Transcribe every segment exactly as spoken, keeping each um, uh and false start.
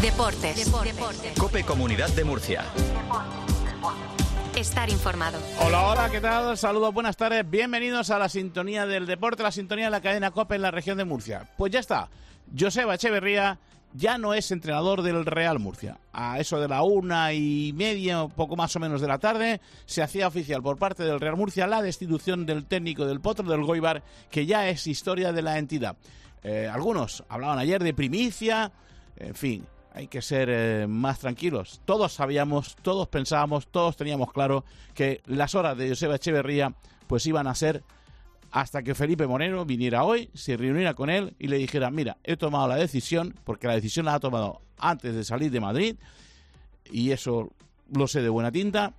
Deportes. Deportes. COPE Comunidad de Murcia. Estar informado. Hola, hola, ¿qué tal? Saludos, buenas tardes. Bienvenidos a la sintonía del deporte, la sintonía de la cadena COPE en la región de Murcia. Pues ya está. Joseba Echeverría ya no es entrenador del Real Murcia. A eso de la una y media, poco más o menos de la tarde, se hacía oficial por parte del Real Murcia la destitución del técnico del Potro del Goibar, que ya es historia de la entidad. Eh, algunos hablaban ayer de primicia, en fin. Hay que ser eh, más tranquilos. Todos sabíamos, todos pensábamos, todos teníamos claro que las horas de Joseba Echeverría pues iban a ser hasta que Felipe Moreno viniera hoy, se reuniera con él y le dijera: mira, he tomado la decisión, porque la decisión la ha tomado antes de salir de Madrid, y eso lo sé de buena tinta,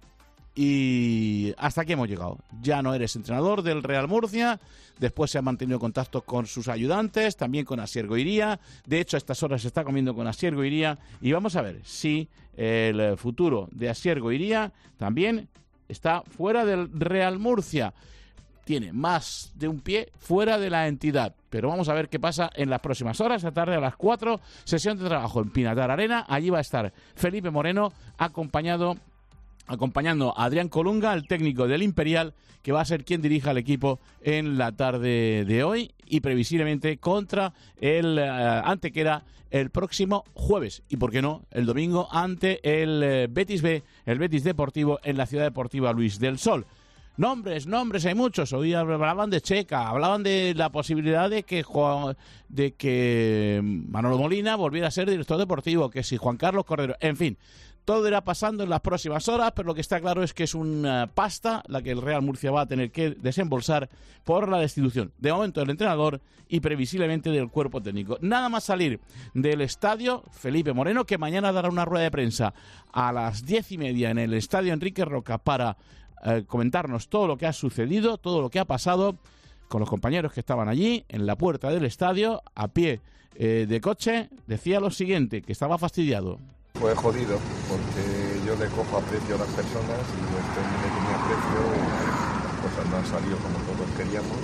y hasta aquí hemos llegado. Ya no eres entrenador del Real Murcia. Después se ha mantenido contacto con sus ayudantes, también con Asier Goiría. De hecho, a estas horas se está comiendo con Asier Goiría, y vamos a ver si el futuro de Asier Goiría también está fuera del Real Murcia. Tiene más de un pie fuera de la entidad, pero vamos a ver qué pasa en las próximas horas. Esta tarde a las cuatro, sesión de trabajo en Pinatar Arena. Allí va a estar Felipe Moreno acompañado acompañando a Adrián Colunga, el técnico del Imperial, que va a ser quien dirija al equipo en la tarde de hoy y previsiblemente contra el eh, Antequera el próximo jueves, y por qué no el domingo ante el eh, Betis B, el Betis Deportivo, en la Ciudad Deportiva Luis del Sol. Nombres, nombres, hay muchos. Hoy hablaban de Checa, hablaban de la posibilidad de que Juan, de que Manolo Molina volviera a ser director deportivo, que si Juan Carlos Cordero, en fin. Todo irá pasando en las próximas horas, pero lo que está claro es que es una pasta la que el Real Murcia va a tener que desembolsar por la destitución, de momento, del entrenador y previsiblemente del cuerpo técnico. Nada más salir del estadio, Felipe Moreno, que mañana dará una rueda de prensa a las diez y media en el estadio Enrique Roca para eh, comentarnos todo lo que ha sucedido, todo lo que ha pasado, con los compañeros que estaban allí, en la puerta del estadio, a pie eh, de coche. Decía lo siguiente, que estaba fastidiado. Fue jodido, porque yo le cojo aprecio a las personas y este le tenía aprecio, las cosas no han salido como todos queríamos.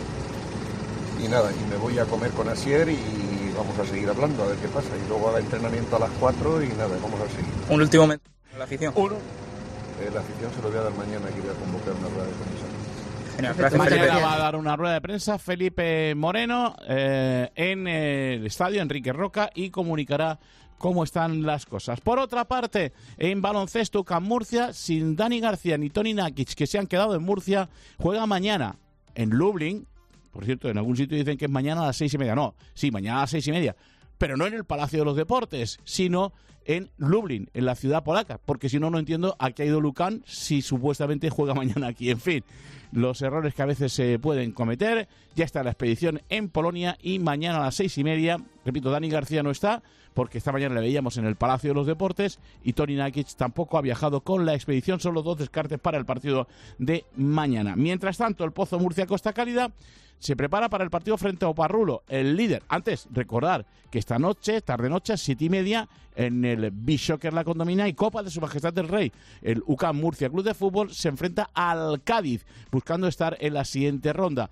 Y nada, y me voy a comer con Asier y vamos a seguir hablando, a ver qué pasa. Y luego haga entrenamiento a las cuatro y nada, vamos a seguir. Un último momento, la afición. Uno. Eh, la afición se lo voy a dar mañana, que voy a convocar una rueda de prensa. Genial, gracias, mañana Felipe. va a dar una rueda de prensa Felipe Moreno eh, en el estadio Enrique Roca y comunicará cómo están las cosas. Por otra parte, en baloncesto, U C A M Murcia, sin Dani García ni Toni Nakic, que se han quedado en Murcia, juega mañana en Lublin. Por cierto, en algún sitio dicen que es mañana a las seis y media. No, sí, mañana a las seis y media. Pero no en el Palacio de los Deportes, sino en Lublin, en la ciudad polaca. Porque si no, no entiendo a qué ha ido Lukan si supuestamente juega mañana aquí. En fin, los errores que a veces se pueden cometer. Ya está la expedición en Polonia y mañana a las seis y media, repito, Dani García no está, porque esta mañana le veíamos en el Palacio de los Deportes, y Toni Nakic tampoco ha viajado con la expedición. Son los dos descartes para el partido de mañana. Mientras tanto, el Pozo Murcia Costa Cálida se prepara para el partido frente a Oparrulo, el líder. Antes, recordar que esta noche, tarde-noche, siete y media, en el Bishoker La Condomina y Copa de Su Majestad del Rey, el U C A M Murcia Club de Fútbol se enfrenta al Cádiz, buscando estar en la siguiente ronda.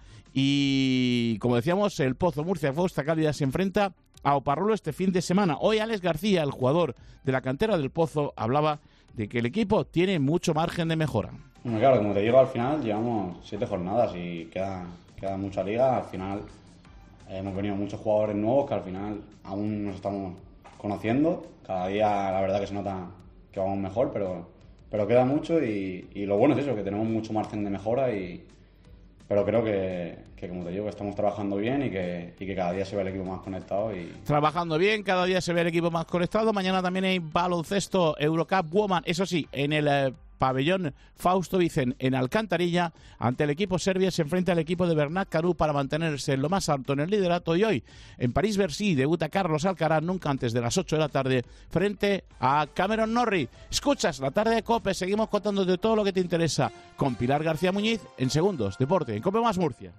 Y, como decíamos, el Pozo Murcia Costa Cálida se enfrenta a Oparrulo este fin de semana. Hoy Alex García, el jugador de la cantera del Pozo, hablaba de que el equipo tiene mucho margen de mejora. Bueno, claro, como te digo, al final llevamos siete jornadas y queda, queda mucha liga. Al final eh, hemos venido muchos jugadores nuevos que al final aún nos estamos conociendo. Cada día la verdad que se nota que vamos mejor, pero, pero queda mucho y, y lo bueno es eso, que tenemos mucho margen de mejora y... Pero creo que, que, como te digo, que estamos trabajando bien y que, y que cada día se ve el equipo más conectado. Y... Trabajando bien, cada día se ve el equipo más conectado. Mañana también hay baloncesto Eurocup Woman, eso sí, en el eh, pabellón Fausto Vicen en Alcantarilla. Ante el equipo serbia se enfrenta al equipo de Bernat Carú para mantenerse en lo más alto en el liderato. Y hoy, en París-Bercy, debuta Carlos Alcaraz nunca antes de las ocho de la tarde frente a Cameron Norrie. Escuchas la tarde de COPE, seguimos contándote todo lo que te interesa con Pilar García Muñiz en segundos. Deporte en COPE más Murcia.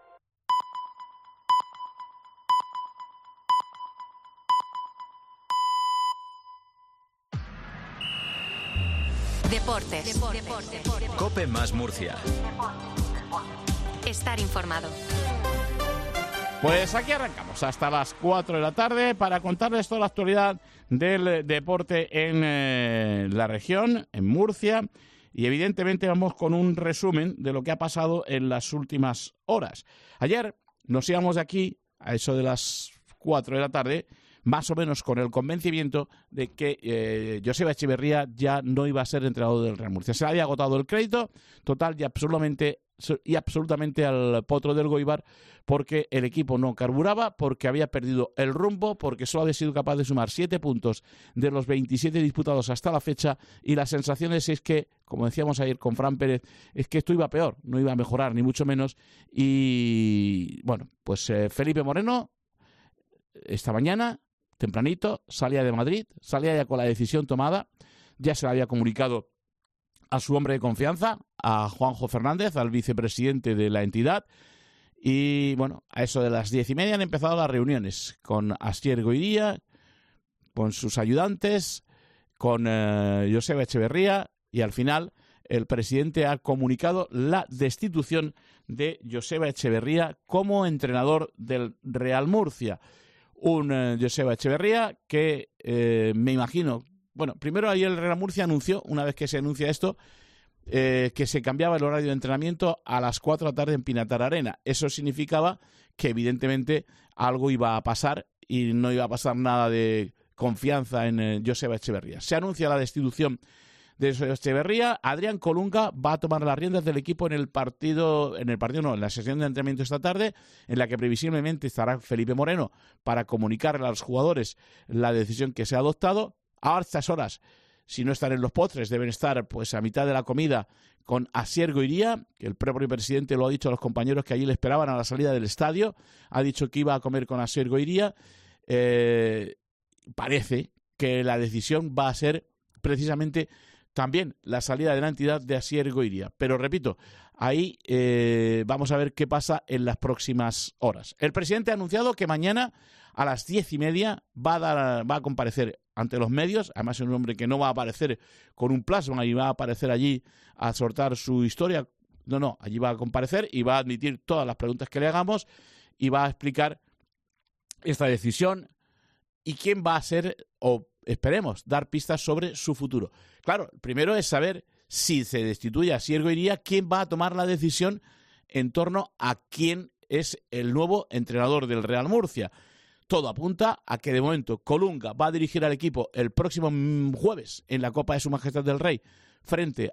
Deportes. Deportes. COPE más Murcia. Estar informado. Pues aquí arrancamos hasta las cuatro de la tarde para contarles toda la actualidad del deporte en eh, la región, en Murcia, y evidentemente vamos con un resumen de lo que ha pasado en las últimas horas. Ayer nos íbamos de aquí a eso de las cuatro de la tarde, más o menos con el convencimiento de que eh, Joseba Echeverría ya no iba a ser entrenador del Real Murcia. Se le había agotado el crédito total y absolutamente, y absolutamente al potro del Goibar, porque el equipo no carburaba, porque había perdido el rumbo, porque solo había sido capaz de sumar siete puntos de los veintisiete disputados hasta la fecha, y las sensaciones es que, como decíamos ayer con Fran Pérez, es que esto iba peor, no iba a mejorar, ni mucho menos. Y bueno, pues eh, Felipe Moreno, esta mañana, tempranito, salía de Madrid, salía ya con la decisión tomada, ya se la había comunicado a su hombre de confianza, a Juanjo Fernández, al vicepresidente de la entidad, y bueno, a eso de las diez y media han empezado las reuniones con Asier Goiría, con sus ayudantes, con eh, Joseba Echeverría, y al final el presidente ha comunicado la destitución de Joseba Echeverría como entrenador del Real Murcia. Un eh, Joseba Echeverría que eh, me imagino, bueno, primero ayer el Real Murcia anunció, una vez que se anuncia esto, eh, que se cambiaba el horario de entrenamiento a las cuatro de la tarde en Pinatar Arena. Eso significaba que evidentemente algo iba a pasar y no iba a pasar nada de confianza en eh, Joseba Echeverría. Se anuncia la destitución de Joseba Echeverría. Adrián Colunga va a tomar las riendas del equipo en el partido, en el partido no, en la sesión de entrenamiento esta tarde, en la que previsiblemente estará Felipe Moreno para comunicarle a los jugadores la decisión que se ha adoptado. A estas horas, si no están en los postres, deben estar pues a mitad de la comida con Asier Goiría, que el propio presidente lo ha dicho a los compañeros que allí le esperaban a la salida del estadio, ha dicho que iba a comer con Asier Goiría. Eh, parece que la decisión va a ser precisamente también la salida de la entidad de Asier Goiría. Pero repito, ahí eh, vamos a ver qué pasa en las próximas horas. El presidente ha anunciado que mañana a las diez y media va a, dar, va a comparecer ante los medios. Además es un hombre que no va a aparecer con un plasma y va a aparecer allí a soltar su historia. No, no, allí va a comparecer y va a admitir todas las preguntas que le hagamos y va a explicar esta decisión y quién va a ser, o esperemos, dar pistas sobre su futuro. Claro, primero es saber si se destituye a Asier Goiría, quién va a tomar la decisión en torno a quién es el nuevo entrenador del Real Murcia. Todo apunta a que de momento Colunga va a dirigir al equipo el próximo jueves en la Copa de Su Majestad del Rey frente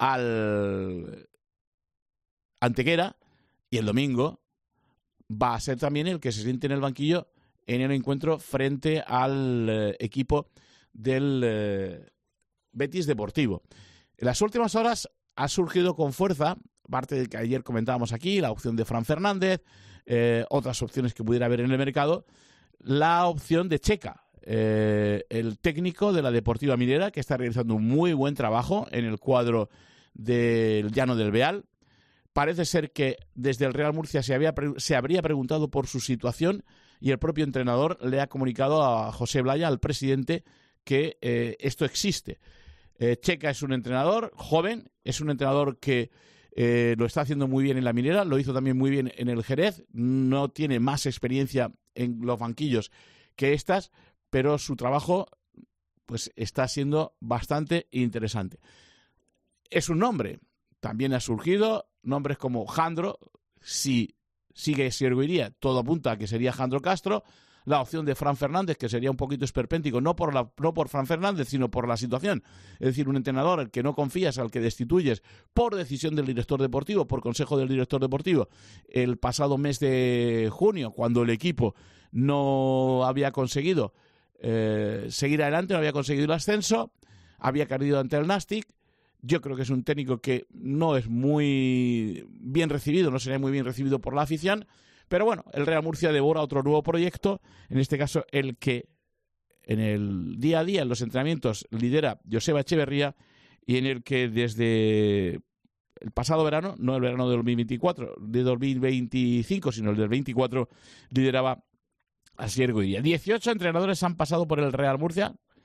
al Antequera, y el domingo va a ser también el que se siente en el banquillo en el encuentro frente al eh, equipo del eh, Betis Deportivo. En las últimas horas ha surgido con fuerza, aparte de que ayer comentábamos aquí, la opción de Fran Fernández, eh, otras opciones que pudiera haber en el mercado, la opción de Checa, eh, el técnico de la Deportiva Minera, que está realizando un muy buen trabajo en el cuadro del Llano del Beal. Parece ser que desde el Real Murcia se, había, se habría preguntado por su situación y el propio entrenador le ha comunicado a José Blaya, al presidente, que eh, esto existe. Eh, Checa es un entrenador joven, es un entrenador que eh, lo está haciendo muy bien en la Minera, lo hizo también muy bien en el Jerez, no tiene más experiencia en los banquillos que estas, pero su trabajo pues está siendo bastante interesante. Es un nombre, también ha surgido nombres como Jandro, si sigue Asier Goiría, todo apunta a que sería Jandro Castro, la opción de Fran Fernández, que sería un poquito esperpéntico, no por, la, no por Fran Fernández, sino por la situación. Es decir, un entrenador al que no confías, al que destituyes por decisión del director deportivo, por consejo del director deportivo, el pasado mes de junio, cuando el equipo no había conseguido eh, seguir adelante, no había conseguido el ascenso, había caído ante el Nastic. Yo creo que es un técnico que no es muy bien recibido, no sería muy bien recibido por la afición, pero bueno, el Real Murcia devora otro nuevo proyecto, en este caso el que en el día a día, en los entrenamientos, lidera Joseba Echeverría y en el que desde el pasado verano, no el verano de dos mil veinticuatro, de dos mil veinticinco, sino el del veinticuatro, lideraba Asier Goiría. dieciocho entrenadores han pasado por el Real Murcia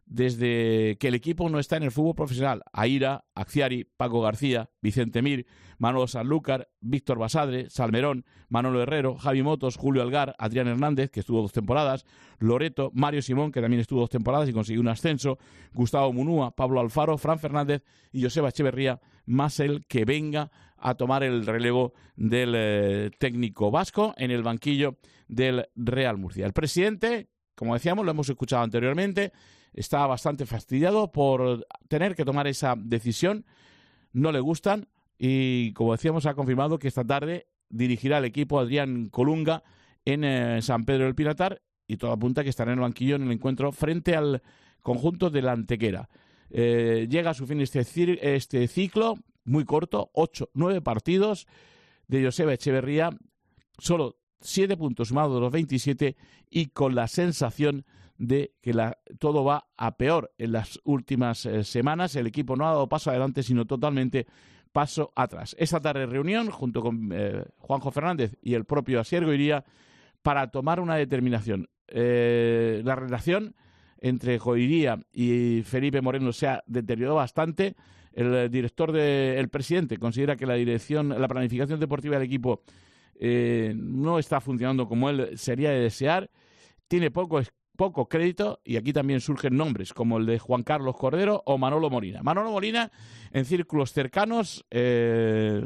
desde que el equipo no está en el fútbol profesional. Aira, Acciari, Paco García, Vicente Mir, Manolo Sanlúcar, Víctor Basadre, Salmerón, Manolo Herrero, Javi Motos, Julio Algar, Adrián Hernández, que estuvo dos temporadas, Loreto, Mario Simón, que también estuvo dos temporadas y consiguió un ascenso, Gustavo Munúa, Pablo Alfaro, Fran Fernández y Joseba Echeverría, más el que venga a tomar el relevo del eh, técnico vasco en el banquillo del Real Murcia. El presidente, como decíamos, lo hemos escuchado anteriormente, está bastante fastidiado por tener que tomar esa decisión. No le gustan y, como decíamos, ha confirmado que esta tarde dirigirá el equipo Adrián Colunga en eh, San Pedro del Pinatar y todo apunta que estará en el banquillo en el encuentro frente al conjunto de la Antequera. Eh, llega a su fin este, este ciclo muy corto, ocho, nueve partidos de Joseba Echeverría, solo siete puntos sumados de los veintisiete y con la sensación de que la, todo va a peor en las últimas eh, semanas. El equipo no ha dado paso adelante, sino totalmente paso atrás. Esta tarde reunión junto con eh, Juanjo Fernández y el propio Asier Goiría para tomar una determinación. Eh, la relación entre Goiría y Felipe Moreno se ha deteriorado bastante. El director de, el presidente considera que la dirección, la planificación deportiva del equipo eh, no está funcionando como él sería de desear. Tiene poco poco crédito y aquí también surgen nombres como el de Juan Carlos Cordero o Manolo Molina. Manolo Molina, en círculos cercanos, eh,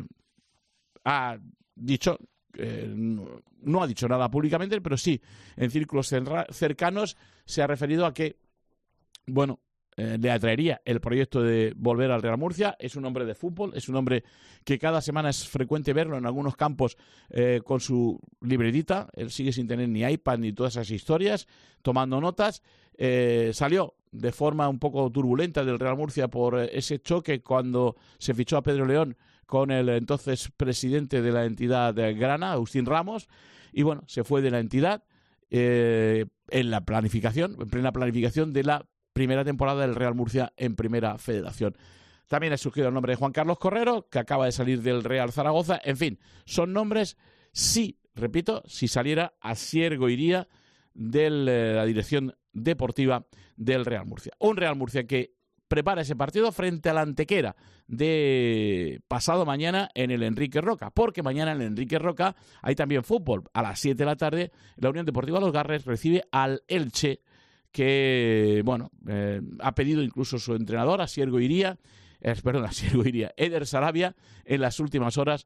ha dicho, eh, no, no ha dicho nada públicamente, pero sí, en círculos cercanos se ha referido a que, bueno, Eh, le atraería el proyecto de volver al Real Murcia. Es un hombre de fútbol, es un hombre que cada semana es frecuente verlo en algunos campos eh, con su libretita. Él sigue sin tener ni iPad ni todas esas historias, tomando notas. Eh, salió de forma un poco turbulenta del Real Murcia por ese choque cuando se fichó a Pedro León con el entonces presidente de la entidad de Grana, Agustín Ramos, y bueno, se fue de la entidad eh, en la planificación, en plena planificación de la primera temporada del Real Murcia en Primera Federación. También ha surgido el nombre de Juan Carlos Cordero, que acaba de salir del Real Zaragoza. En fin, son nombres, sí, repito, si saliera Asier Goiría de la dirección deportiva del Real Murcia. Un Real Murcia que prepara ese partido frente a la Antequera de pasado mañana en el Enrique Roca, porque mañana en el Enrique Roca hay también fútbol. A las siete de la tarde, la Unión Deportiva Los Garres recibe al Elche, que, bueno, eh, ha pedido incluso su entrenador, Asier Goiría, eh, perdón, Asier Goiría, Eder Sarabia, en las últimas horas,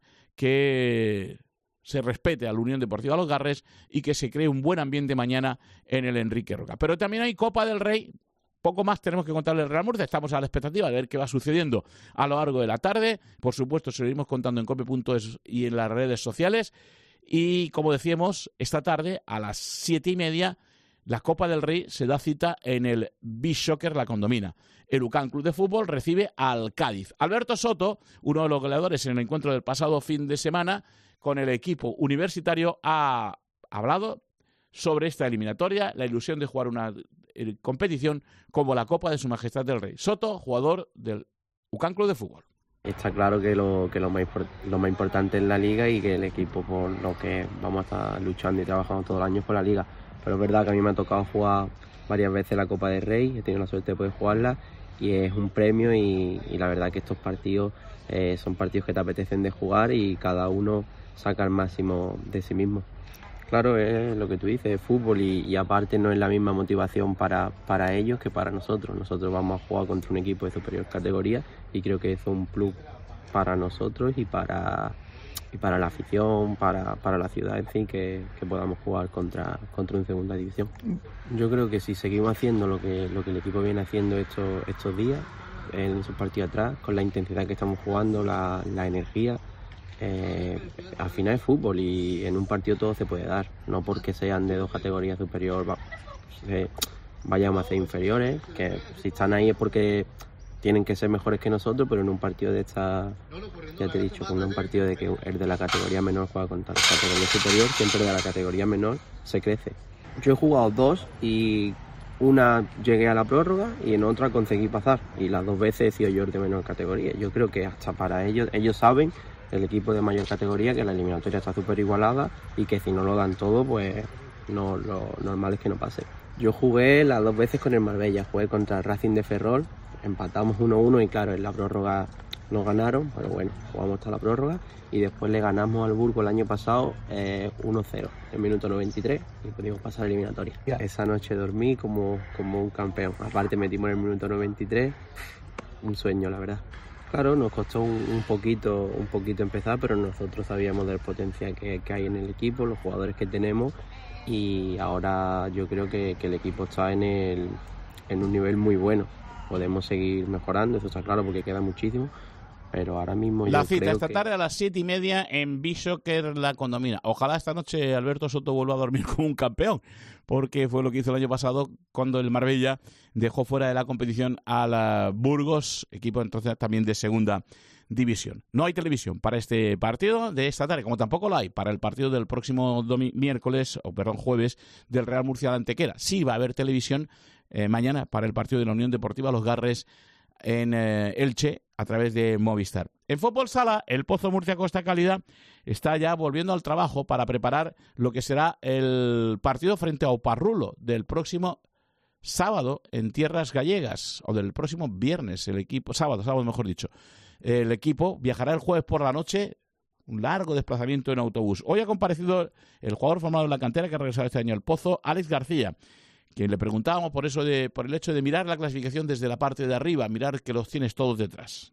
que se respete a la Unión Deportiva Los Garres y que se cree un buen ambiente mañana en el Enrique Roca. Pero también hay Copa del Rey. Poco más tenemos que contarle al Real Murcia. Estamos a la expectativa de ver qué va sucediendo a lo largo de la tarde. Por supuesto, se lo iremos contando en cope punto es y en las redes sociales. Y, como decíamos, esta tarde, a las siete y media, la Copa del Rey se da cita en el Beach Soccer La Condomina. El U C A M Club de Fútbol recibe al Cádiz. Alberto Soto, uno de los goleadores en el encuentro del pasado fin de semana con el equipo universitario, ha hablado sobre esta eliminatoria, la ilusión de jugar una competición como la Copa de Su Majestad del Rey. Soto, jugador del U C A M Club de Fútbol. Está claro que lo que lo más, lo más importante es la Liga y que el equipo por lo que vamos a estar luchando y trabajando todo el año es por la Liga. Pero es verdad que a mí me ha tocado jugar varias veces la Copa del Rey, he tenido la suerte de poder jugarla y es un premio y, y la verdad que estos partidos eh, son partidos que te apetecen de jugar y cada uno saca el máximo de sí mismo. Claro, es lo que tú dices, es fútbol y, y aparte no es la misma motivación para, para ellos que para nosotros. Nosotros vamos a jugar contra un equipo de superior categoría y creo que eso es un plus para nosotros y para... y para la afición, para, para la ciudad en fin, que, que podamos jugar contra, contra un segunda división. Yo creo que si seguimos haciendo lo que, lo que el equipo viene haciendo estos, estos días, en sus partidos atrás, con la intensidad que estamos jugando, la, la energía, eh, al final es fútbol y en un partido todo se puede dar, no porque sean de dos categorías superior, va, eh, vayamos a ser inferiores, que si están ahí es porque tienen que ser mejores que nosotros, pero en un partido de esta, ya te he dicho, con un partido de que el de la categoría menor juega contra la categoría superior, siempre de la categoría menor se crece. Yo he jugado dos y una llegué a la prórroga y en otra conseguí pasar y las dos veces he sido yo el de menor categoría. Yo creo que hasta para ellos, ellos saben, el equipo de mayor categoría, que la eliminatoria está súper igualada y que si no lo dan todo, pues no, lo normal es que no pase. Yo jugué las dos veces con el Marbella, jugué contra el Racing de Ferrol, empatamos uno uno y claro, en la prórroga nos ganaron, pero bueno, jugamos hasta la prórroga y después le ganamos al Burgos el año pasado eh, uno cero en minuto noventa y tres y pudimos pasar la eliminatoria. Esa noche dormí como, como un campeón, aparte metimos en el minuto noventa y tres, un sueño la verdad. Claro, nos costó un, un poquito un poquito empezar, pero nosotros sabíamos del potencial que, que hay en el equipo, los jugadores que tenemos y ahora yo creo que, que el equipo está en, el, en un nivel muy bueno. Podemos seguir mejorando, eso está claro porque queda muchísimo. Pero ahora mismo la yo cita creo esta que... tarde a las siete y media en Bishoker La Condomina. Ojalá esta noche Alberto Soto vuelva a dormir como un campeón, porque fue lo que hizo el año pasado cuando el Marbella dejó fuera de la competición a la Burgos, equipo entonces también de segunda división. No hay televisión para este partido de esta tarde, como tampoco lo hay para el partido del próximo miércoles, o perdón, jueves, del Real Murcia de Antequera. Sí va a haber televisión eh, mañana para el partido de la Unión Deportiva Los Garres en eh, Elche a través de Movistar. En fútbol sala, el Pozo Murcia Costa Calida está ya volviendo al trabajo para preparar lo que será el partido frente a Oparrulo del próximo sábado en tierras gallegas, o del próximo viernes, el equipo, sábado, sábado mejor dicho. El equipo viajará el jueves por la noche, un largo desplazamiento en autobús. Hoy ha comparecido el jugador formado en la cantera que ha regresado este año al Pozo, Alex García, quien le preguntábamos por eso de, por el hecho de mirar la clasificación desde la parte de arriba, mirar que los tienes todos detrás.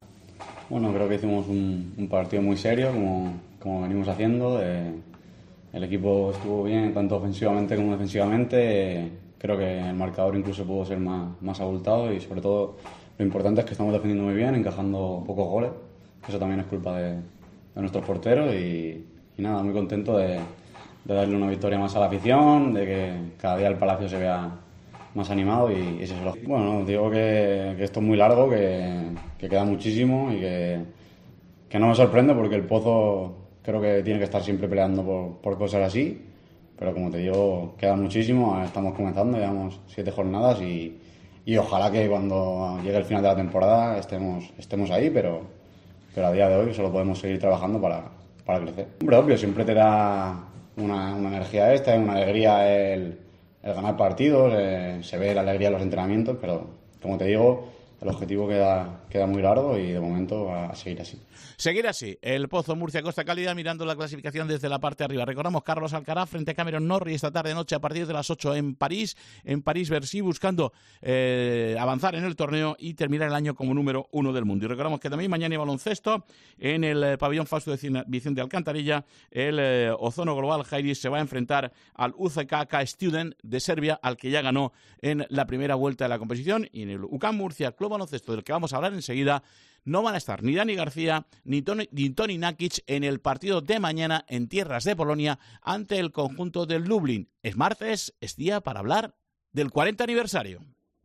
Bueno, creo que hicimos un, un partido muy serio, como, como venimos haciendo. Eh, el equipo estuvo bien, tanto ofensivamente como defensivamente. Eh, creo que el marcador incluso pudo ser más, más abultado y sobre todo lo importante es que estamos defendiendo muy bien, encajando pocos goles. Eso también es culpa de, de nuestros porteros y, y nada, muy contento de... de darle una victoria más a la afición, de que cada día el Palacio se vea más animado y, y eso es lo... Bueno, digo que, que esto es muy largo, que, que queda muchísimo y que, que no me sorprende porque el Pozo creo que tiene que estar siempre peleando por, por cosas así, pero como te digo, queda muchísimo, estamos comenzando, llevamos siete jornadas y, y ojalá que cuando llegue el final de la temporada estemos, estemos ahí, pero, pero a día de hoy solo podemos seguir trabajando para, para crecer. Hombre, obvio, siempre te da Una, una energía esta, una alegría el, el ganar partidos, eh, se ve la alegría de los entrenamientos, pero como te digo, el objetivo queda, queda muy largo y de momento va a seguir así. Seguir así, el Pozo Murcia Costa Calida mirando la clasificación desde la parte de arriba. Recordamos Carlos Alcaraz frente a Cameron Norrie esta tarde noche a partir de las ocho en París, en París-Bercy, buscando eh, avanzar en el torneo y terminar el año como número uno del mundo. Y recordamos que también mañana hay baloncesto en el eh, pabellón Fausto de Vicente Alcantarilla. El eh, Ozono Global Jairis se va a enfrentar al U C K K Student de Serbia, al que ya ganó en la primera vuelta de la competición. Y en el U C A M Murcia Club Baloncesto, del que vamos a hablar enseguida, no van a estar ni Dani García ni Tony, ni Toni Nakic en el partido de mañana en tierras de Polonia ante el conjunto del Lublin. Es martes, es día para hablar del cuarenta aniversario.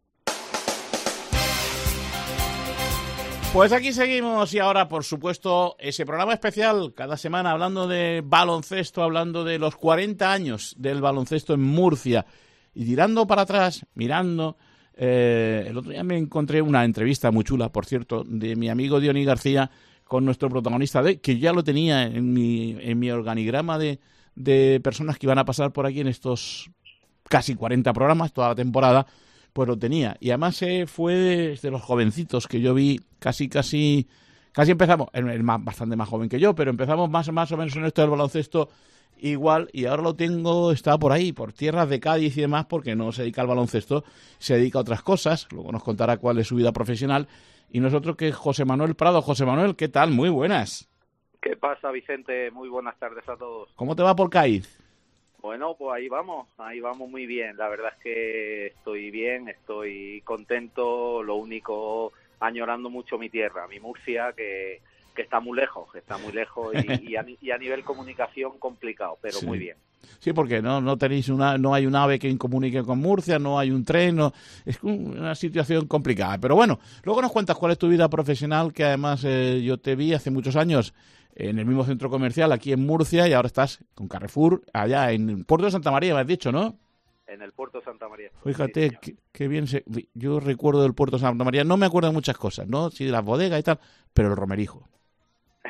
Pues aquí seguimos y ahora, por supuesto, ese programa especial cada semana hablando de baloncesto, hablando de los cuarenta años del baloncesto en Murcia y tirando para atrás, mirando... Eh, el otro día me encontré una entrevista muy chula, por cierto, de mi amigo Diony García con nuestro protagonista de, que ya lo tenía en mi, en mi organigrama de, de personas que iban a pasar por aquí en estos casi cuarenta programas, toda la temporada, pues lo tenía. Y además eh, fue desde los jovencitos que yo vi, casi, casi, casi empezamos, él es más, bastante más joven que yo, pero empezamos más, más o menos en esto del baloncesto igual, y ahora lo tengo, está por ahí, por tierras de Cádiz y demás, porque no se dedica al baloncesto, se dedica a otras cosas, luego nos contará cuál es su vida profesional, y nosotros que es José Manuel Prado. José Manuel, ¿qué tal? Muy buenas. ¿Qué pasa, Vicente? Muy buenas tardes a todos. ¿Cómo te va por Cádiz? Bueno, pues ahí vamos, ahí vamos muy bien, la verdad es que estoy bien, estoy contento, lo único, añorando mucho mi tierra, mi Murcia, que... que está muy lejos, está muy lejos y, y, a, y a nivel comunicación complicado, pero sí. Muy bien. Sí, porque no no tenéis una no hay un AVE que comunique con Murcia, no hay un tren, no, es una situación complicada. Pero bueno, luego nos cuentas cuál es tu vida profesional, que además eh, yo te vi hace muchos años en el mismo centro comercial aquí en Murcia y ahora estás con Carrefour allá en Puerto de Santa María, me has dicho, ¿no? En el Puerto de Santa María. Fíjate, sí, qué, qué bien se, yo recuerdo del Puerto de Santa María, no me acuerdo de muchas cosas, ¿no? Sí, de las bodegas y tal, pero el Romerijo.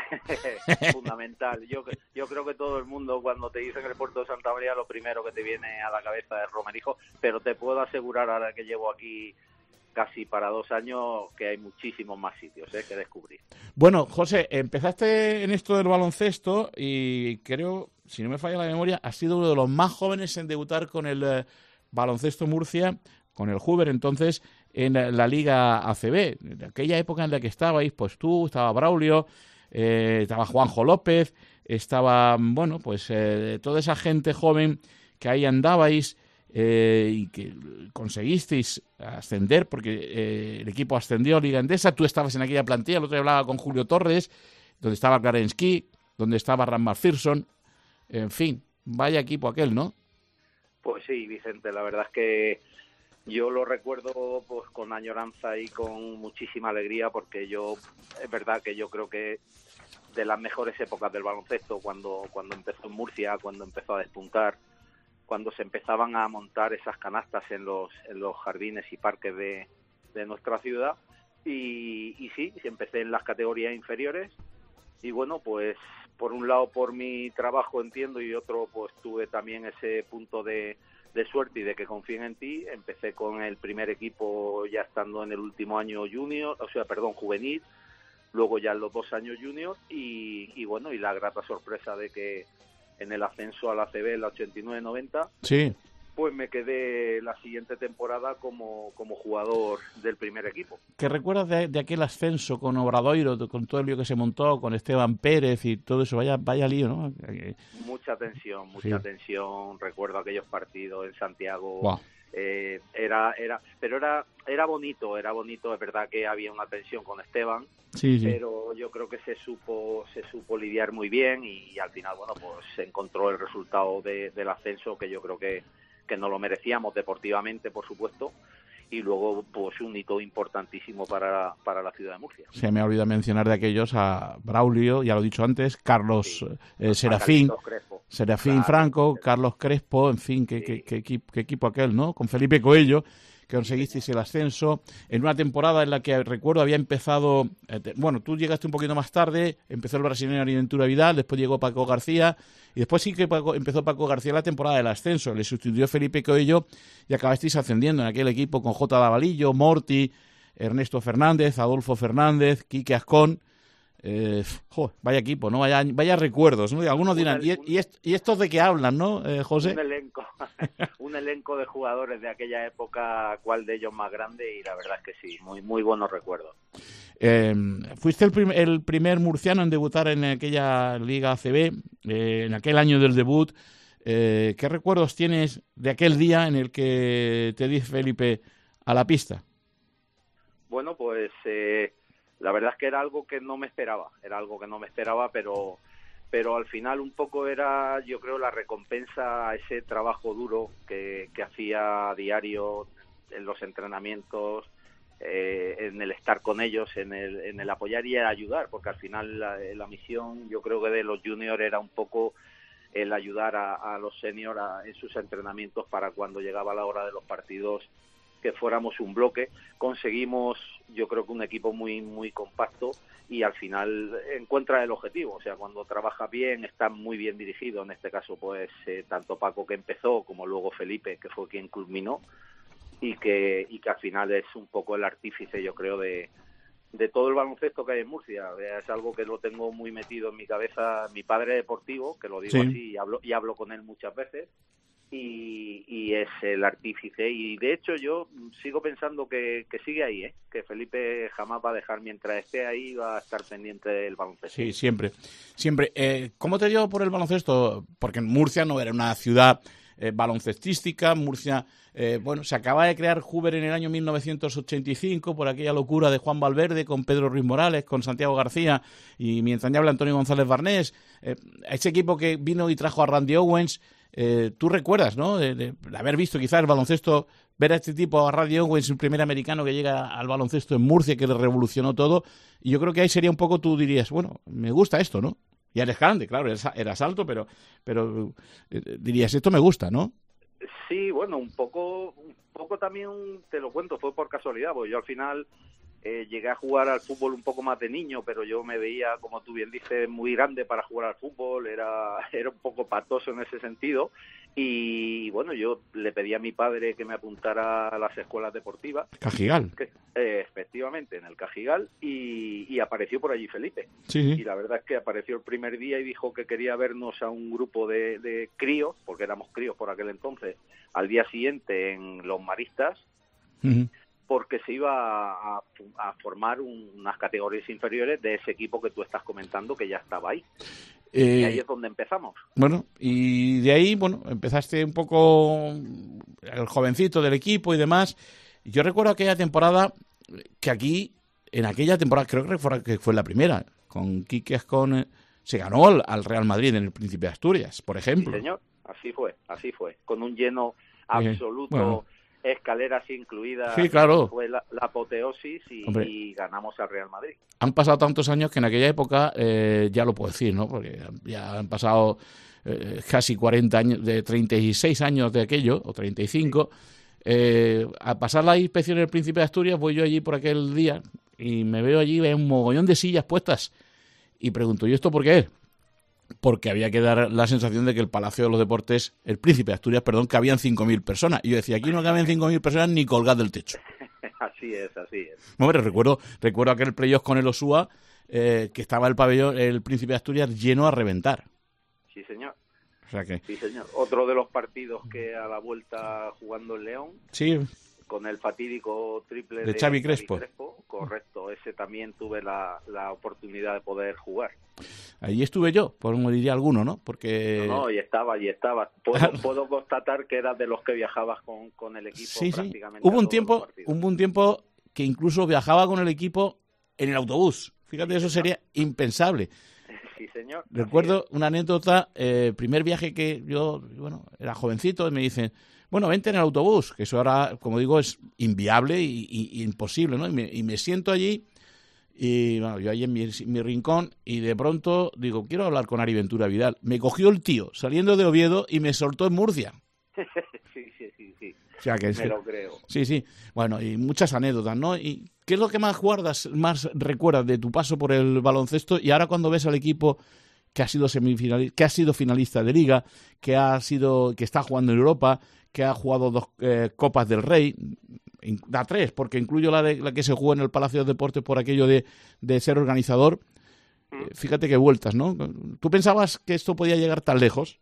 fundamental. Yo, yo creo que todo el mundo, cuando te dicen el puerto de Santa María, lo primero que te viene a la cabeza es Romerijo, pero te puedo asegurar, ahora que llevo aquí casi para dos años, que hay muchísimos más sitios ¿eh? que descubrir. Bueno, José, empezaste en esto del baloncesto y creo, si no me falla la memoria, has sido uno de los más jóvenes en debutar con el eh, baloncesto Murcia, con el Hoover, entonces, en la, la Liga A C B. En aquella época en la que estabais, pues tú, estaba Braulio, eh, estaba Juanjo López, estaba, bueno, pues eh, toda esa gente joven que ahí andabais eh, y que conseguisteis ascender, porque eh, el equipo ascendió a Liga Endesa, tú estabas en aquella plantilla, el otro día hablaba con Julio Torres, donde estaba Clarensky, donde estaba Ram McPherson, en fin, vaya equipo aquel, ¿no? Pues sí, Vicente, la verdad es que yo lo recuerdo pues con añoranza y con muchísima alegría, porque yo, es verdad que yo creo que de las mejores épocas del baloncesto, cuando, cuando empezó en Murcia, cuando empezó a despuntar, cuando se empezaban a montar esas canastas en los, en los jardines y parques de, de nuestra ciudad, y, y sí, empecé en las categorías inferiores, y bueno, pues por un lado por mi trabajo entiendo, y otro pues tuve también ese punto de de suerte y de que confíen en ti. Empecé con el primer equipo ya estando en el último año junior, o sea, perdón, juvenil, luego ya en los dos años junior, y, y bueno, y la grata sorpresa de que en el ascenso a la A C B, en la ochenta y nueve noventa, sí, pues me quedé la siguiente temporada como, como jugador del primer equipo. ¿Qué recuerdas de, de aquel ascenso con Obradoiro, con todo el lío que se montó, con Esteban Pérez y todo eso? Vaya, vaya lío, ¿no? Mucha tensión, mucha sí. tensión. Recuerdo aquellos partidos en Santiago. Wow. Eh, era, era, pero era, era bonito, era bonito. Es verdad que había una tensión con Esteban, sí, sí. pero yo creo que se supo, se supo lidiar muy bien y, y al final, bueno, pues se encontró el resultado de, del ascenso, que yo creo que que no lo merecíamos deportivamente, por supuesto, y luego pues un hito importantísimo para, para la ciudad de Murcia. Se me ha olvidado mencionar de aquellos a Braulio, ya lo he dicho antes, Carlos sí. eh, Serafín, Serafín claro, Franco, sí. Carlos Crespo, en fin, qué, sí. qué, qué, qué, qué equipo aquel, ¿no? Con Felipe Coello, que conseguisteis el ascenso, en una temporada en la que, recuerdo, había empezado, eh, te, bueno, tú llegaste un poquito más tarde, empezó el brasileño Ariventura Vidal, después llegó Paco García, y después sí que Paco, empezó Paco García la temporada del ascenso, le sustituyó Felipe Coello, y acabasteis ascendiendo en aquel equipo con J. Davalillo, Morti, Ernesto Fernández, Adolfo Fernández, Quique Ascón. Eh, jo, vaya equipo, ¿no? Vaya, vaya recuerdos, ¿no? Y algunos dirán, ¿y, y, est ¿y estos de qué hablan, no, eh, José? Un elenco, un elenco de jugadores de aquella época, cuál de ellos más grande, y la verdad es que sí, muy muy buenos recuerdos. Eh, fuiste el, prim el primer murciano en debutar en aquella Liga A C B, eh, en aquel año del debut. Eh, ¿Qué recuerdos tienes de aquel día en el que te dice Felipe a la pista? Bueno, pues... Eh... La verdad es que era algo que no me esperaba, era algo que no me esperaba, pero pero al final un poco era, yo creo, la recompensa a ese trabajo duro que, que hacía a diario en los entrenamientos, eh, en el estar con ellos, en el, en el apoyar y el ayudar, porque al final la, la misión, yo creo que de los juniors era un poco el ayudar a, a los seniors en sus entrenamientos para cuando llegaba la hora de los partidos que fuéramos un bloque. Conseguimos, yo creo que un equipo muy muy compacto y al final encuentra el objetivo, o sea, cuando trabaja bien, está muy bien dirigido, en este caso pues eh, tanto Paco, que empezó, como luego Felipe, que fue quien culminó, y que y que al final es un poco el artífice, yo creo, de de todo el baloncesto que hay en Murcia. Es algo que lo tengo muy metido en mi cabeza. Mi padre deportivo, que lo digo sí. así, y hablo, y hablo con él muchas veces, Y, y es el artífice, y de hecho yo sigo pensando que, que sigue ahí, ¿eh? Que Felipe jamás va a dejar, mientras esté ahí, va a estar pendiente del baloncesto. Sí, siempre, siempre. Eh, ¿Cómo te dio por el baloncesto? Porque Murcia no era una ciudad eh, baloncestística. Murcia, eh, bueno, se acaba de crear Hoover en el año mil novecientos ochenta y cinco por aquella locura de Juan Valverde con Pedro Ruiz Morales, con Santiago García y mi entrañable Antonio González Barnés. Eh, ese equipo que vino y trajo a Randy Owens. Eh, tú recuerdas, ¿no? De, de, de haber visto quizás el baloncesto, ver a este tipo, a Randy Owens, el primer americano que llega al baloncesto en Murcia, que le revolucionó todo, y yo creo que ahí sería un poco, tú dirías, bueno, me gusta esto, ¿no? Ya eres grande, claro, eres, eras alto, pero, pero eh, dirías, esto me gusta, ¿no? Sí, bueno, un poco, un poco también, te lo cuento, fue por casualidad, porque yo al final eh, llegué a jugar al fútbol un poco más de niño, pero yo me veía, como tú bien dices, muy grande para jugar al fútbol, era, era un poco patoso en ese sentido. Y bueno, yo le pedí a mi padre que me apuntara a las escuelas deportivas. Cajigal. Que, eh, efectivamente, en el Cajigal, y, y apareció por allí Felipe. Sí, sí. Y la verdad es que apareció el primer día y dijo que quería vernos a un grupo de, de críos, porque éramos críos por aquel entonces, al día siguiente en Los Maristas, Uh-huh. porque se iba a, a formar un, unas categorías inferiores de ese equipo que tú estás comentando que ya estaba ahí. Eh, y ahí es donde empezamos. Bueno, y de ahí, bueno, empezaste un poco el jovencito del equipo y demás. Yo recuerdo aquella temporada que aquí, en aquella temporada, creo que fue, que fue la primera, con Quique Ascón, se ganó al, al Real Madrid en el Príncipe de Asturias, por ejemplo. Sí, señor, así fue, así fue, con un lleno absoluto, eh, bueno. escaleras incluidas, sí, claro. Fue la, la apoteosis y, y ganamos al Real Madrid. Han pasado tantos años que en aquella época, eh, ya lo puedo decir, ¿no? Porque ya han pasado eh, casi cuarenta años, de treinta y seis años de aquello, o treinta y cinco. Sí. Eh, a pasar la inspección en el Príncipe de Asturias, voy yo allí por aquel día y me veo allí, veo un mogollón de sillas puestas y pregunto, ¿y esto por qué es? Porque había que dar la sensación de que el Palacio de los Deportes, el Príncipe de Asturias, perdón, cabían cinco mil personas. Y yo decía, aquí no caben cinco mil personas ni colgadas del techo. Así es, así es. Hombre, recuerdo, recuerdo aquel playoff con el Osúa, eh, que estaba el pabellón, el Príncipe de Asturias, lleno a reventar. Sí, señor. O sea que... Sí, señor. Otro de los partidos que a la vuelta jugando en León. Sí. Con el fatídico triple de, de Xavi Crespo. Crespo. Correcto, ese también tuve la, la oportunidad de poder jugar. Allí estuve yo, por como diría alguno, ¿no? Porque... No, no, y estaba, y estaba. Puedo, puedo constatar que eras de los que viajabas con, con el equipo sí, prácticamente. Sí. Hubo un tiempo, hubo un tiempo que incluso viajaba con el equipo en el autobús. Fíjate, eso sería impensable. Sí, señor. Recuerdo una anécdota, eh, primer viaje que yo, bueno, era jovencito y me dicen, bueno, vente en el autobús, que eso ahora, como digo, es inviable y, y, y imposible, ¿no? Y me, y me siento allí, y bueno, yo allí en mi, mi rincón, y de pronto digo, quiero hablar con Ari Ventura Vidal. Me cogió el tío saliendo de Oviedo y me soltó en Murcia. Sí, sí, sí, sí. O sea que me es, lo creo. Sí, sí. Bueno, y muchas anécdotas, ¿no? ¿Y qué es lo que más guardas, más recuerdas de tu paso por el baloncesto? Y ahora cuando ves al equipo que ha sido semifinalista, que ha sido finalista de Liga, que ha sido, que está jugando en Europa, que ha jugado dos eh, Copas del Rey, da tres, porque incluyo la, de, la que se jugó en el Palacio de Deportes por aquello de, de ser organizador. ¿Mm? Eh, fíjate qué vueltas, ¿no? ¿Tú pensabas que esto podía llegar tan lejos?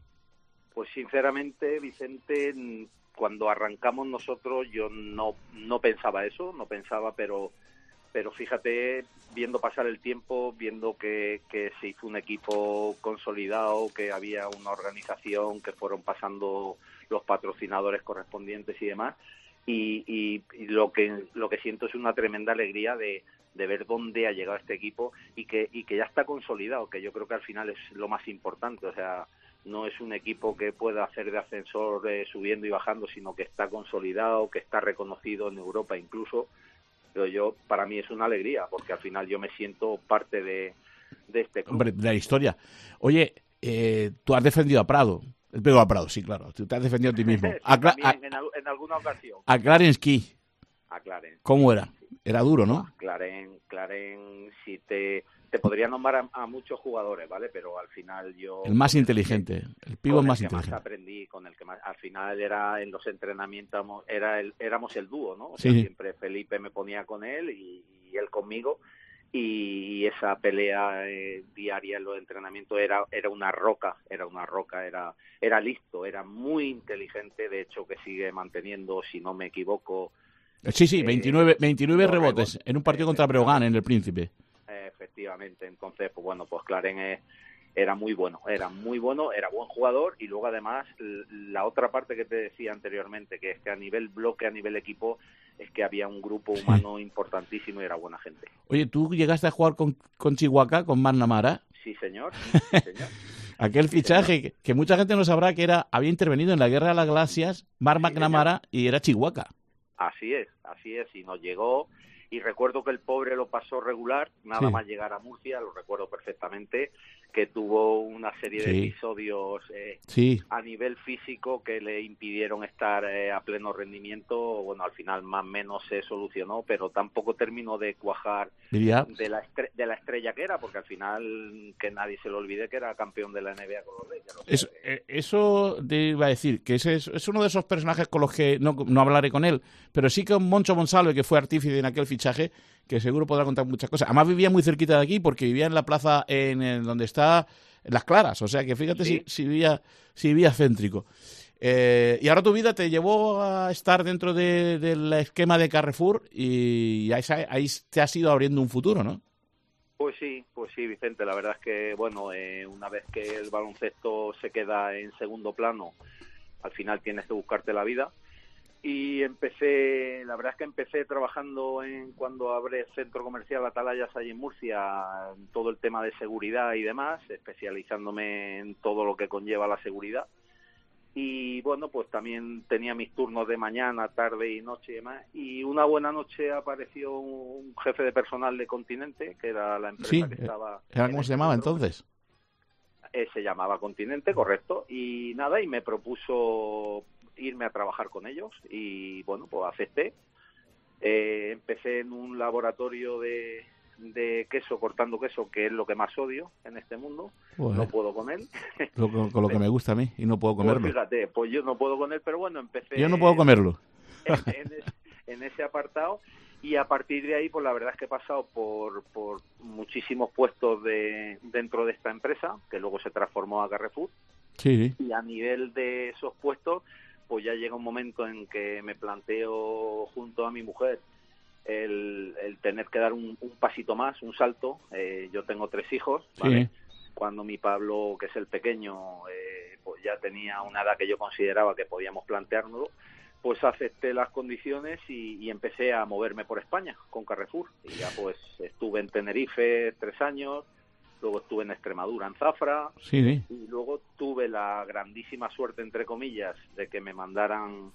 Pues sinceramente, Vicente, cuando arrancamos nosotros yo no, no pensaba eso, no pensaba, pero... pero fíjate, viendo pasar el tiempo, viendo que, que se hizo un equipo consolidado, que había una organización, que fueron pasando los patrocinadores correspondientes y demás, y, y, y lo que lo que siento es una tremenda alegría de, de ver dónde ha llegado este equipo y que, y que ya está consolidado, que yo creo que al final es lo más importante, o sea, no es un equipo que pueda hacer de ascensor eh, subiendo y bajando, sino que está consolidado, que está reconocido en Europa incluso. Pero yo, para mí es una alegría, porque al final yo me siento parte de, de este club. Hombre, de la historia. Oye, eh, tú has defendido a Prado. El pego a Prado, sí, claro. Tú te has defendido a ti mismo. Sí, a, también, a, en, en alguna ocasión. A Clarence Key. A Clarence. ¿Cómo era? Era duro, ¿no? Clarence, Clarence, si te... Te podría nombrar a, a muchos jugadores, ¿vale? Pero al final yo... El más inteligente, el, el pivo más inteligente. Más aprendí, con el que más... Al final era en los entrenamientos, era el, éramos el dúo, ¿no? O sí. sea, siempre Felipe me ponía con él y, y él conmigo. Y, y esa pelea eh, diaria en los entrenamientos era era una roca, era una roca, era era listo, era muy inteligente. De hecho, que sigue manteniendo, si no me equivoco... Sí, sí, veintinueve, eh, veintinueve rebotes, rebotes en un partido eh, contra Breogán, en el Príncipe. Efectivamente, entonces, pues bueno, pues Clarence era muy bueno, era muy bueno, era buen jugador y luego además la otra parte que te decía anteriormente, que es que a nivel bloque, a nivel equipo, es que había un grupo humano sí. importantísimo y era buena gente. Oye, ¿tú llegaste a jugar con, con Chihuahua, con Marc Namara? Sí, señor, sí, señor. Aquel sí, fichaje señor. Que, que mucha gente no sabrá que era había intervenido en la Guerra de las Galaxias, Marc sí, McNamara, señor. Y era Chihuahua. Así es, así es, y nos llegó... Y recuerdo que el pobre lo pasó regular, nada sí. más llegar a Murcia, lo recuerdo perfectamente, que tuvo una serie de Sí. episodios eh, Sí. a nivel físico que le impidieron estar eh, a pleno rendimiento. Bueno, al final más o menos se solucionó, pero tampoco terminó de cuajar Diría, de la, estre- de la estrella que era, porque al final que nadie se lo olvide que era campeón de la N B A con los Lakers. O sea, eso, eh, eso te iba a decir, que ese es, es uno de esos personajes con los que no, no hablaré con él, pero sí con Moncho Monsalve, que fue artífice en aquel fichaje, que seguro podrá contar muchas cosas. Además vivía muy cerquita de aquí, porque vivía en la plaza en, en donde está Las Claras, o sea que fíjate Sí. si, si, vivía, si vivía céntrico. Eh, y ahora tu vida te llevó a estar dentro de- del esquema de Carrefour y ahí, sa- ahí te has ido abriendo un futuro, ¿no? Pues sí, pues sí, Vicente, la verdad es que, bueno, eh, una vez que el baloncesto se queda en segundo plano, al final tienes que buscarte la vida. Y empecé, la verdad es que empecé trabajando en cuando abre el centro comercial Atalayas allí en Murcia, en todo el tema de seguridad y demás, especializándome en todo lo que conlleva la seguridad. Y bueno, pues también tenía mis turnos de mañana, tarde y noche y demás. Y una buena noche apareció un jefe de personal de Continente, que era la empresa Sí, que estaba... ¿era en cómo el se llamaba centro. entonces? Eh, se llamaba Continente, correcto. Y nada, y me propuso irme a trabajar con ellos. Y bueno, pues acepté. Eh, empecé en un laboratorio de, de queso, cortando queso, que es lo que más odio en este mundo. Joder. No puedo con él. Lo- con, con lo que me gusta a mí y no puedo Pues comerlo. fíjate, pues yo no puedo con él, pero bueno, empecé... Yo no puedo comerlo. en, en es- en ese apartado, y a partir de ahí, pues la verdad es que he pasado por, por muchísimos puestos de dentro de esta empresa, que luego se transformó a Carrefour, Sí, sí. y a nivel de esos puestos, pues ya llega un momento en que me planteo junto a mi mujer el, el tener que dar un, un pasito más, un salto. Eh, yo tengo tres hijos, ¿vale? Sí. Cuando mi Pablo, que es el pequeño, eh, pues ya tenía una edad que yo consideraba que podíamos planteárnoslo, pues acepté las condiciones y, y empecé a moverme por España con Carrefour. Y ya pues estuve en Tenerife tres años, luego estuve en Extremadura, en Zafra, Sí, sí. y luego tuve la grandísima suerte, entre comillas, de que me mandaran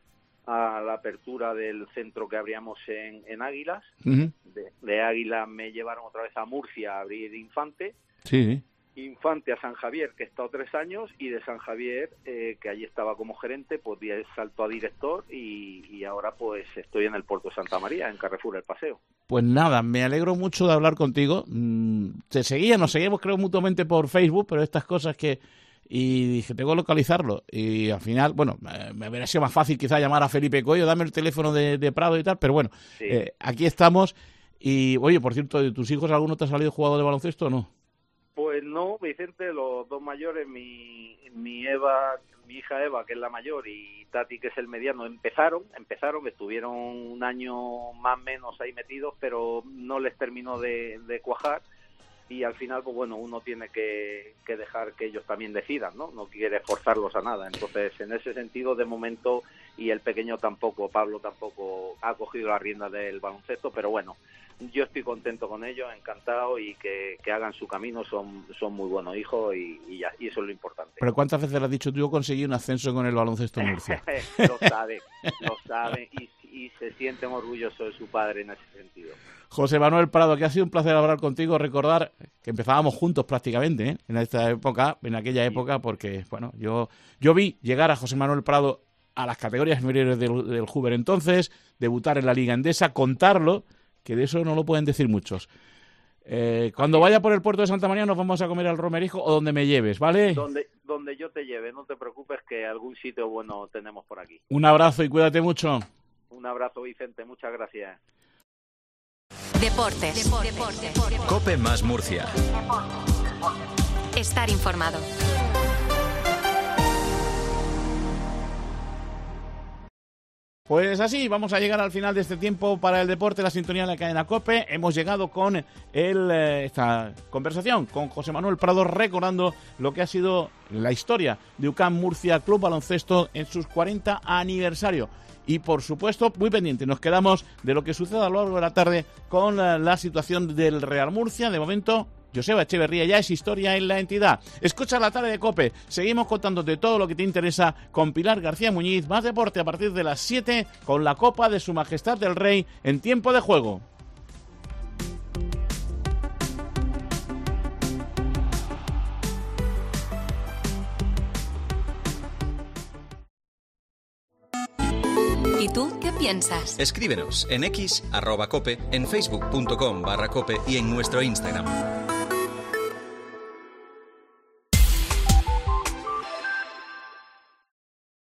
a la apertura del centro que abríamos en, en Águilas. Ujú. De, de Águilas me llevaron otra vez a Murcia a abrir Infante. Sí, sí. Infante a San Javier, que he estado tres años, y de San Javier, eh, que allí estaba como gerente, pues di el salto a director y, y ahora pues estoy en el Puerto de Santa María, en Carrefour El Paseo. Pues nada, me alegro mucho de hablar contigo. Mm, Te seguía, nos seguimos creo mutuamente por Facebook, pero estas cosas que... Y dije, tengo que localizarlo. Y al final, bueno, me, me hubiera sido más fácil quizá llamar a Felipe Coello, dame el teléfono de, de Prado y tal, pero bueno, Sí. eh, aquí estamos. Y oye, por cierto, ¿de tus hijos alguno te ha salido jugador de baloncesto o no? Pues no, Vicente, los dos mayores, mi, mi Eva, mi hija Eva, que es la mayor, y Tati, que es el mediano, empezaron, empezaron, estuvieron un año más o menos ahí metidos, pero no les terminó de, de cuajar, y al final, pues bueno, uno tiene que, que dejar que ellos también decidan, ¿no? No quiere forzarlos a nada. Entonces, en ese sentido, de momento, y el pequeño tampoco, Pablo tampoco ha cogido la rienda del baloncesto, pero bueno, yo estoy contento con ellos, encantado, y que, que hagan su camino, son, son muy buenos hijos y, y, ya, y eso es lo importante. Pero ¿cuántas veces le has dicho tú, yo conseguí un ascenso con el baloncesto en Murcia? Lo sabe, lo sabe, y, y se sienten orgullosos de su padre en ese sentido. José Manuel Prado, que ha sido un placer hablar contigo, recordar que empezábamos juntos prácticamente, ¿eh? En esta época, en aquella época, porque, bueno, yo, yo vi llegar a José Manuel Prado a las categorías inferiores del, del Hoover entonces, debutar en la Liga Endesa, contarlo, que de eso no lo pueden decir muchos. Eh, cuando vaya por el puerto de Santa María nos vamos a comer al Romerijo o donde me lleves, ¿vale? Donde, donde yo te lleve, no te preocupes, que algún sitio bueno tenemos por aquí. Un abrazo y cuídate mucho. Un abrazo, Vicente, muchas gracias. Deportes. Deportes. Cope más Murcia. Estar informado. Pues así, vamos a llegar al final de este tiempo para el deporte, la sintonía de la cadena COPE. Hemos llegado con el, eh, esta conversación con José Manuel Prado, recordando lo que ha sido la historia de U C A M Murcia Club Baloncesto en sus cuarenta aniversario. Y por supuesto, muy pendiente, nos quedamos de lo que suceda a lo largo de la tarde con la, la situación del Real Murcia. De momento, Joseba Echeverría ya es historia en la entidad. Escucha la tarde de COPE. Seguimos contándote todo lo que te interesa con Pilar García Muñiz. Más deporte a partir de las siete con la Copa de Su Majestad el Rey en tiempo de juego. ¿Y tú qué piensas? Escríbenos en x arroba cope, en facebook punto com barra cope y en nuestro Instagram.